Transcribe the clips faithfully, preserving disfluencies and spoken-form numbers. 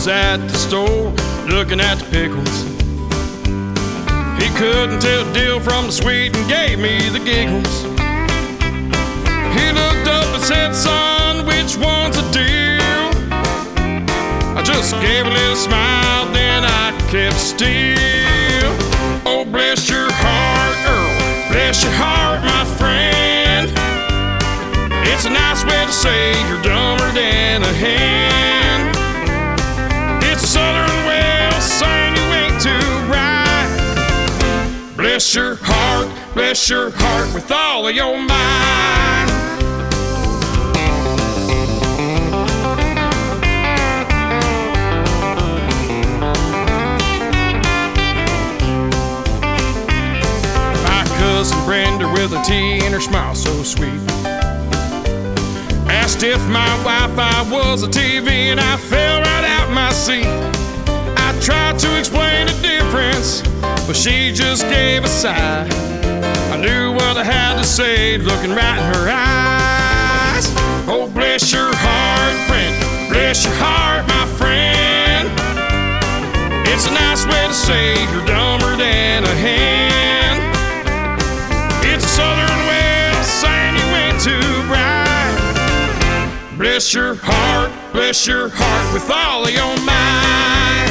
was at the store looking at the pickles. He couldn't tell the deal from the sweet and gave me the giggles. He looked up and said, son, which one's a deal? I just gave a little smile, then I kept still. Oh, bless your heart, Earl, bless your heart, my friend. It's a nice way to say you're dumber than a hen. It's a southern way of saying you ain't too bright. Bless your heart, bless your heart with all of your mind. My cousin Brenda with a T in her smile so sweet asked if my Wi-Fi was a T V, and I fell right out my seat. I tried to explain the difference, but she just gave a sigh. I knew what I had to say, looking right in her eyes. Oh, bless your heart, friend, bless your heart, my friend. It's a nice way to say you're dumber than a hen. It's a southern way of saying you ain't too bright. Bless your heart, bless your heart with all of your mind.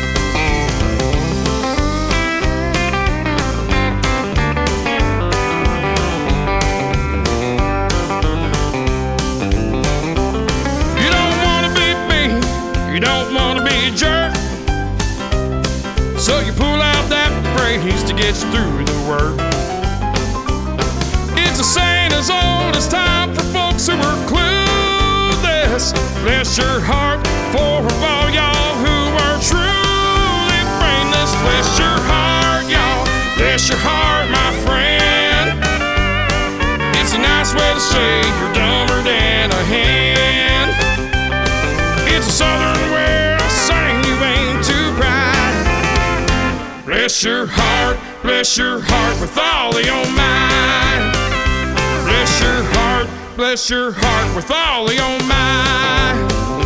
You don't want to be mean, you don't want to be a jerk, so you pull out that phrase to get you through the work. It's a saying as old as time for folks who are clueless. Bless your heart for all y'all who are truly brainless. Bless your heart, y'all, bless your heart, my friend. It's a nice way to say you're dumber than a hen. It's a southern way of saying you ain't too bright. Bless your heart, bless your heart with all of your mind. Bless your heart, bless your heart with all of your mind.